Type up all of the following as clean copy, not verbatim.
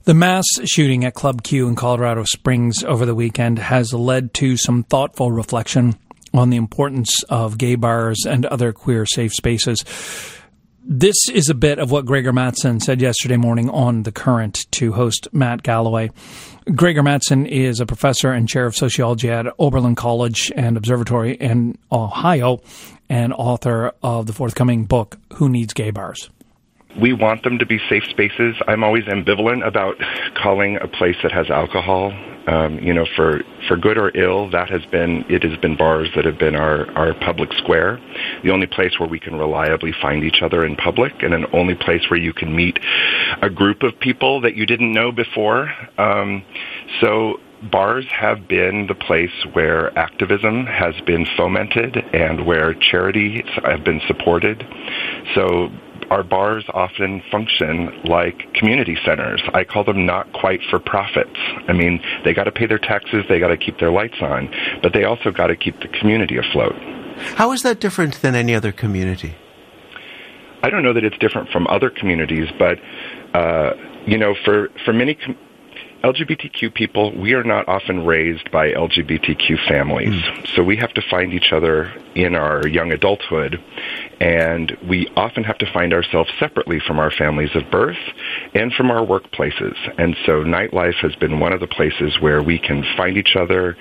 The mass shooting at Club Q in Colorado Springs over the weekend has led to some thoughtful reflection on the importance of gay bars and other queer safe spaces. This is a bit of what Gregor Mattson said yesterday morning on The Current to host Matt Galloway. Gregor Mattson is a professor and chair of sociology at Oberlin College and Observatory in Ohio and author of the forthcoming book, Who Needs Gay Bars? We want them to be safe spaces. I'm always ambivalent about calling a place that has alcohol, for good or ill. It has been bars that have been our public square, the only place where we can reliably find each other in public, and an only place where you can meet a group of people that you didn't know before. So bars have been the place where activism has been fomented and where charities have been supported. So our bars often function like community centers. I call them not quite for profits. I mean, they got to pay their taxes, they got to keep their lights on, but they also got to keep the community afloat. How is that different than any other community? I don't know that it's different from other communities, but for many LGBTQ people, we are not often raised by LGBTQ families. So we have to find each other in our young adulthood, and we often have to find ourselves separately from our families of birth and from our workplaces. And so nightlife has been one of the places where we can find each other,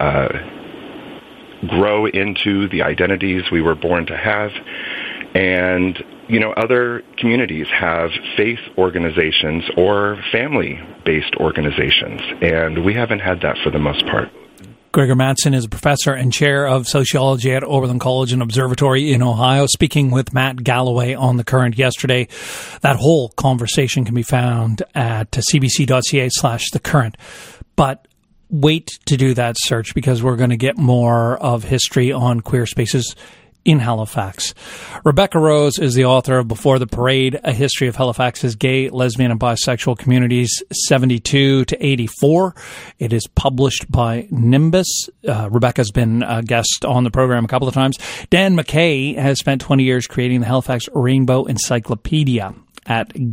grow into the identities we were born to have. And other communities have faith organizations or family-based organizations, and we haven't had that for the most part. Gregor Mattson is a professor and chair of sociology at Oberlin College and Observatory in Ohio, speaking with Matt Galloway on The Current yesterday. That whole conversation can be found at cbc.ca/thecurrent. But wait to do that search, because we're going to get more of history on queer spaces in Halifax. Rebecca Rose is the author of Before the Parade, A History of Halifax's Gay, Lesbian, and Bisexual Communities, 72 to 84. It is published by Nimbus. Rebecca's been a guest on the program a couple of times. Dan McKay has spent 20 years creating the Halifax Rainbow Encyclopedia at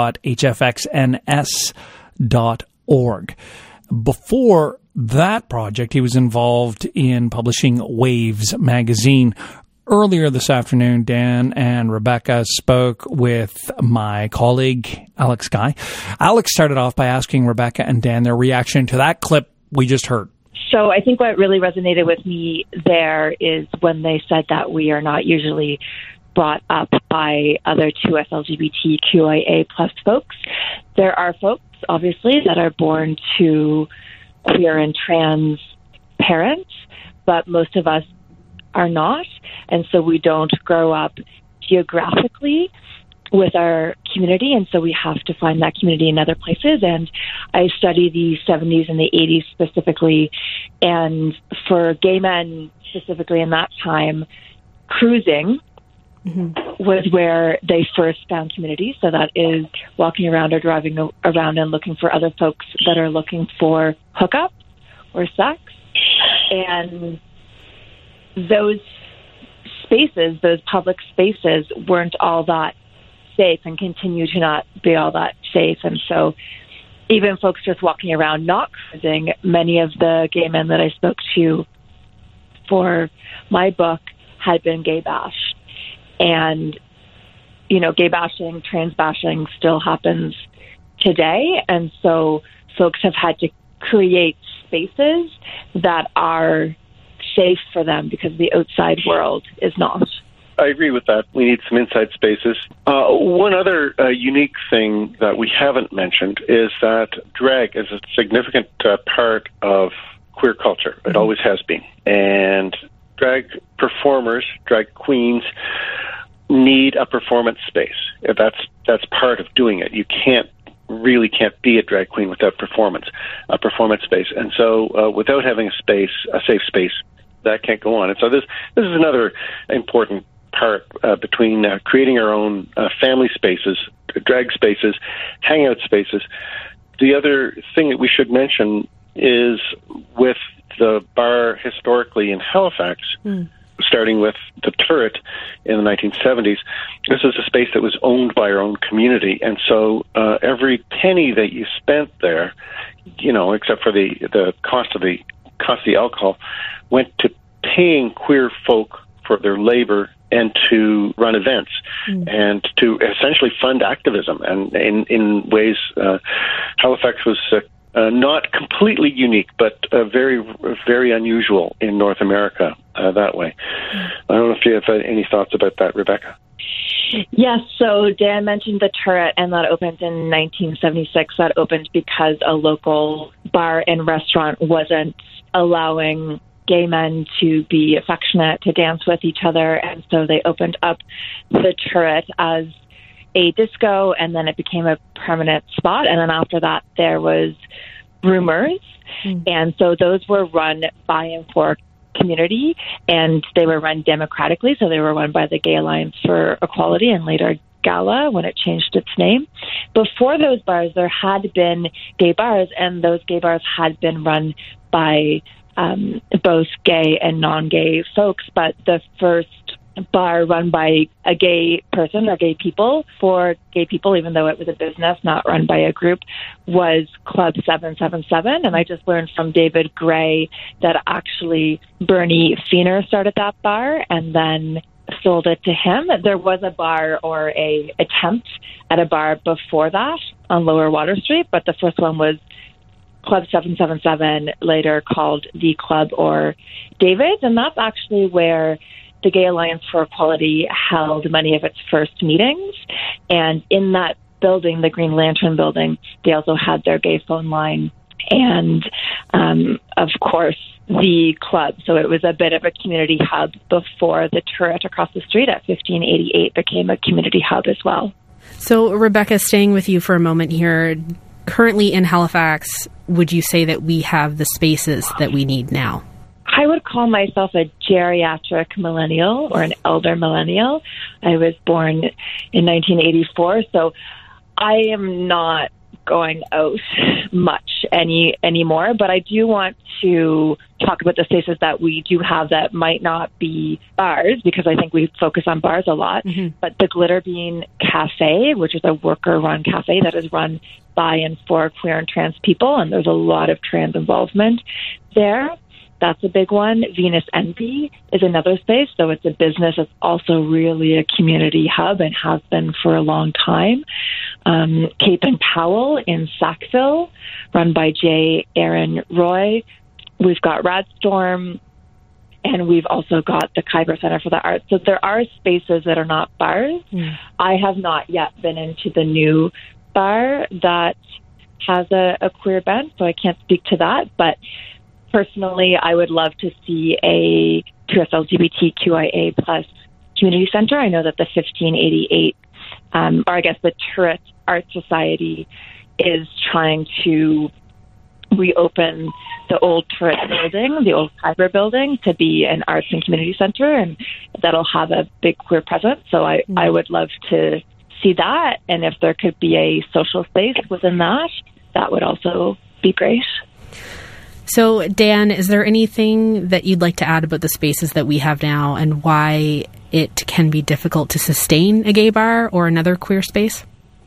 gay.hfxns.org. Before that project, he was involved in publishing Waves magazine. Earlier this afternoon, Dan and Rebecca spoke with my colleague, Alex Guy. Alex started off by asking Rebecca and Dan their reaction to that clip we just heard. So I think what really resonated with me there is when they said that we are not usually brought up by other 2S LGBTQIA plus folks. There are folks, obviously, that are born to queer and trans parents, but most of us are not, and so we don't grow up geographically with our community, and so we have to find that community in other places. And I study the 70s and the 80s specifically, and for gay men specifically in that time, cruising was where they first found community. So that is walking around or driving around and looking for other folks that are looking for hookup or sex. And those spaces, those public spaces, weren't all that safe and continue to not be all that safe. And so even folks just walking around not cruising, many of the gay men that I spoke to for my book had been gay bashed. And, gay bashing, trans bashing still happens today. And so folks have had to create spaces that are safe for them because the outside world is not. I agree with that. We need some inside spaces. One other unique thing that we haven't mentioned is that drag is a significant part of queer culture. It always has been. And drag performers, drag queens, need a performance space. That's part of doing it. You really can't be a drag queen without a performance space. And so without having a safe space, that can't go on. And so this is another important part between creating our own family spaces, drag spaces, hangout spaces. The other thing that we should mention is with the bar historically in Halifax, starting with the Turret in the 1970s, this was a space that was owned by our own community. And so every penny that you spent there, except for the cost of the alcohol, went to paying queer folk for their labor and to run events and to essentially fund activism. And in ways, Halifax was not completely unique, but very, very unusual in North America that way. I don't know if you have any thoughts about that, Rebecca. Yes, so Dan mentioned the Turret, and that opened in 1976. That opened because a local bar and restaurant wasn't allowing gay men to be affectionate, to dance with each other, and so they opened up the Turret as a disco, and then it became a permanent spot. And then after that, there was Rumors, and so those were run by and for community, and they were run democratically, so they were run by the Gay Alliance for Equality and later Gala when it changed its name. Before those bars, there had been gay bars, and those gay bars had been run by both gay and non-gay folks, but the first bar run by a gay person or gay people for gay people, even though it was a business not run by a group, was Club 777. And I just learned from David Gray that actually Bernie Feener started that bar and then sold it to him. There was a bar or a attempt at a bar before that on Lower Water Street, but the first one was Club 777, later called The Club or David's, and that's actually where the Gay Alliance for Equality held many of its first meetings. And in that building, the Green Lantern building, they also had their gay phone line and, of course, the club. So it was a bit of a community hub before the Turret across the street at 1588 became a community hub as well. So, Rebecca, staying with you for a moment here, currently in Halifax, would you say that we have the spaces that we need now? I would call myself a geriatric millennial or an elder millennial. I was born in 1984, so I am not going out much anymore, but I do want to talk about the spaces that we do have that might not be bars, because I think we focus on bars a lot, but the Glitter Bean Cafe, which is a worker-run cafe that is run by and for queer and trans people, and there's a lot of trans involvement there. That's a big one. Venus Envy is another space, so it's a business. It's also really a community hub and has been for a long time. Cape and Powell in Sackville, run by J. Aaron Roy. We've got Radstorm, and we've also got the Khyber Center for the Arts. So there are spaces that are not bars. I have not yet been into the new bar that has a queer bent, so I can't speak to that, but personally, I would love to see a 2SLGBTQIA plus community center. I know that the 1588, or I guess the Turret Art Society, is trying to reopen the old Turret building, the old Khyber building, to be an arts and community center, and that'll have a big queer presence. So I would love to see that, and if there could be a social space within that, that would also be great. So, Dan, is there anything that you'd like to add about the spaces that we have now and why it can be difficult to sustain a gay bar or another queer space?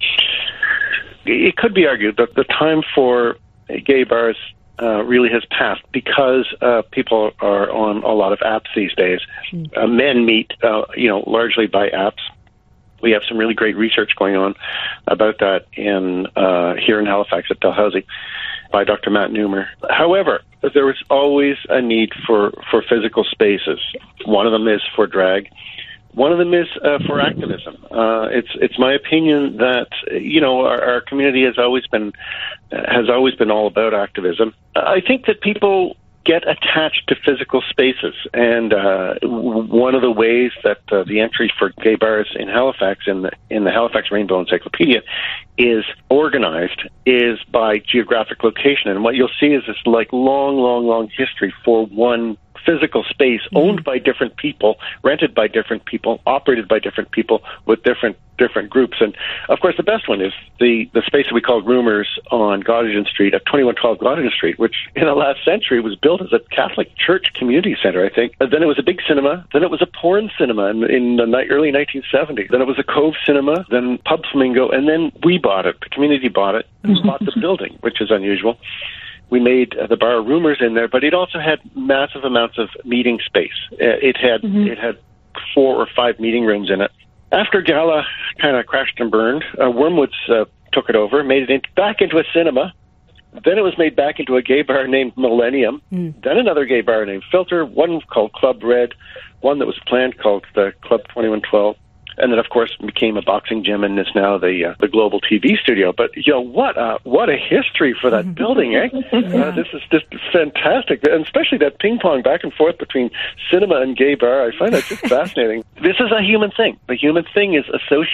It could be argued that the time for gay bars really has passed because people are on a lot of apps these days. Men meet, largely by apps. We have some really great research going on about that here in Halifax at Dalhousie by Dr. Matt Neumer. However, there was always a need for physical spaces. One of them is for drag. One of them is for activism. It's my opinion that our community has always been all about activism. I think that people get attached to physical spaces, and one of the ways that the entry for gay bars in Halifax in the Halifax Rainbow Encyclopedia is organized is by geographic location. And what you'll see is this long history for one physical space owned by different people, rented by different people, operated by different people with different groups. And, of course, the best one is the space that we call Rumors on Gottingen Street, at 2112 Gottingen Street, which in the last century was built as a Catholic church community center, I think. Then it was a big cinema. Then it was a porn cinema in the early 1970s. Then it was a Cove Cinema. Then Pub Flamingo. And then we bought it. The community bought it and bought the building, which is unusual. We made the bar Rumors in there, but it also had massive amounts of meeting space. It had 4 or 5 meeting rooms in it. After Gala kind of crashed and burned, Wormwoods took it over, made it back into a cinema. Then it was made back into a gay bar named Millennium. Then another gay bar named Filter, one called Club Red, one that was planned called the Club 2112. And then, of course, became a boxing gym, and is now the Global TV studio. But what a history for that building, eh? This is just fantastic, and especially that ping pong back and forth between cinema and gay bar. I find that just fascinating. This is a human thing. The human thing is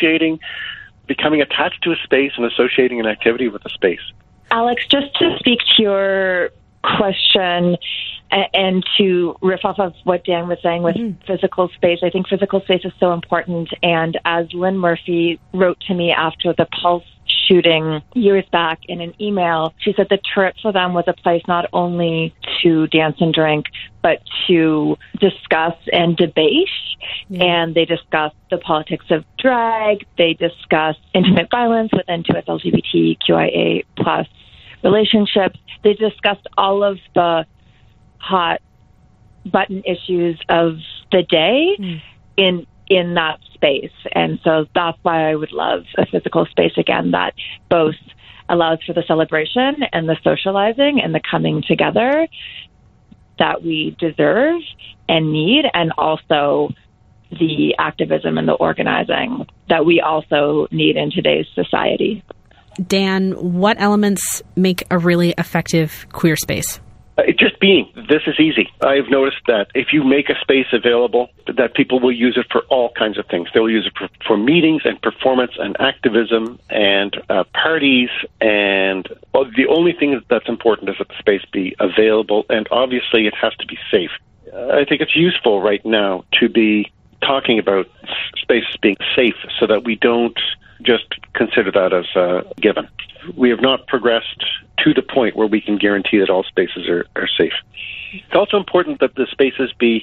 becoming attached to a space and associating an activity with a space. Alex, just to speak to your question and to riff off of what Dan was saying with physical space, I think physical space is so important. And as Lynn Murphy wrote to me after the Pulse shooting years back in an email, she said the Turret for them was a place not only to dance and drink, but to discuss and debate. And they discussed the politics of drag. They discussed intimate violence within 2S LGBTQIA plus relationships. They discussed all of the hot button issues of the day in that space. And so that's why I would love a physical space again that both allows for the celebration and the socializing and the coming together that we deserve and need, and also the activism and the organizing that we also need in today's society. Dan, what elements make a really effective queer space? Just being. This is easy. I've noticed that if you make a space available, that people will use it for all kinds of things. They'll use it for meetings and performance and activism and parties. And the only thing that's important is that the space be available, and obviously it has to be safe. I think it's useful right now to be talking about spaces being safe so that we don't just consider that as a given. We have not progressed to the point where we can guarantee that all spaces are safe. It's also important that the spaces be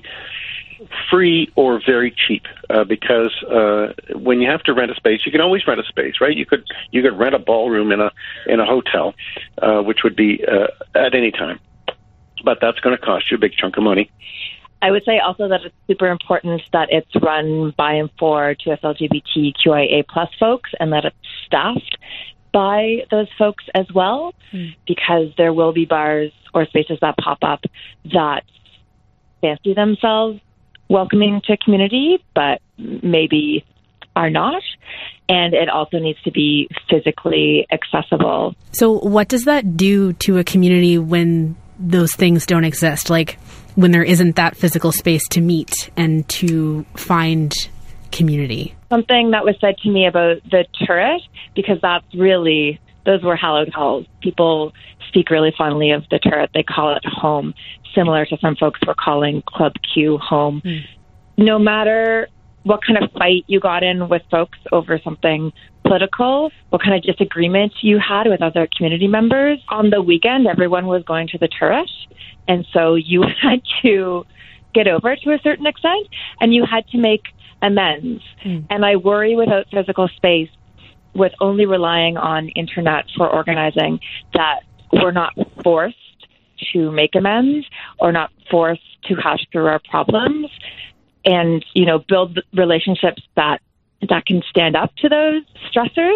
free or very cheap, because when you have to rent a space, you can always rent a space, right? You could rent a ballroom in a hotel, which would be at any time, but that's going to cost you a big chunk of money. I would say also that it's super important that it's run by and for 2S LGBTQIA plus folks, and that it's staffed by those folks as well, because there will be bars or spaces that pop up that fancy themselves welcoming to community, but maybe are not. And it also needs to be physically accessible. So what does that do to a community when those things don't exist? Like when there isn't that physical space to meet and to find community? Something that was said to me about the Turret, because those were hallowed halls. People speak really fondly of the Turret. They call it home, similar to some folks were calling Club Q home. No matter what kind of fight you got in with folks over something political, what kind of disagreement you had with other community members, on the weekend, everyone was going to the Turret. And so you had to get over to a certain extent, and you had to make amends. And I worry without physical space, with only relying on internet for organizing, that we're not forced to make amends or not forced to hash through our problems and, build relationships that can stand up to those stressors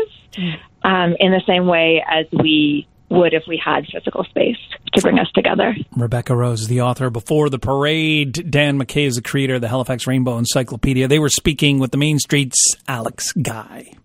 in the same way as we would if we had physical space to bring us together. Rebecca Rose is the author of Before the Parade. Dan McKay is the creator of the Halifax Rainbow Encyclopedia. They were speaking with the Main Street's Alex Guy.